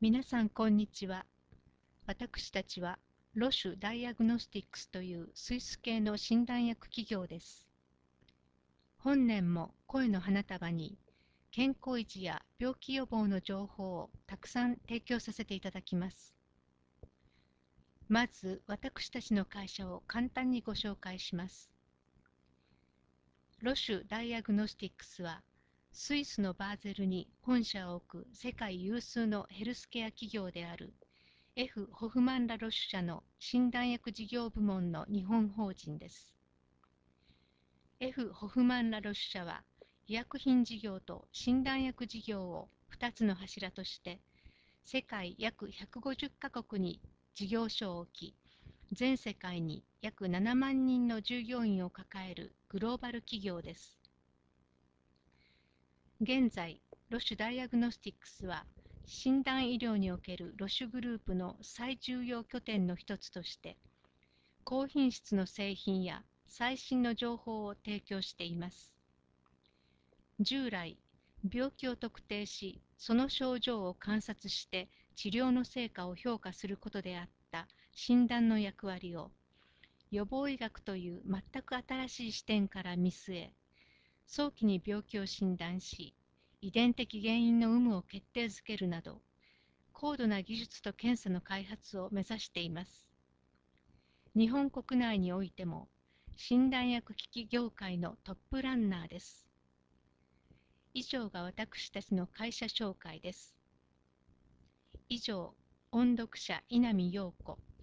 皆さん、こんにちは。私たちは、ロシュダイアグノスティックスというスイス系の診断薬企業です。本年も声の花束に、健康維持や病気予防の情報をたくさん提供させていただきます。まず、私たちの会社を簡単にご紹介します。ロシュダイアグノスティックスは、スイスのバーゼルに本社を置く世界有数のヘルスケア企業であるF・ホフマン・ラロッシュ社の診断薬事業部門の日本法人です。F・ホフマン・ラロッシュ社は、医薬品事業と診断薬事業を2つの柱として、世界約150カ国に事業所を置き、全世界に約7万人の従業員を抱えるグローバル企業です。現在、ロシュダイアグノスティックスは、診断医療におけるロシュグループの最重要拠点の一つとして、高品質の製品や最新の情報を提供しています。従来、病気を特定し、その症状を観察して治療の成果を評価することであった診断の役割を、予防医学という全く新しい視点から見据え、早期に病気を診断し、遺伝的原因の有無を決定づけるなど、高度な技術と検査の開発を目指しています。日本国内においても、診断薬機器業界のトップランナーです。以上が私たちの会社紹介です。以上、音読者稲見陽子。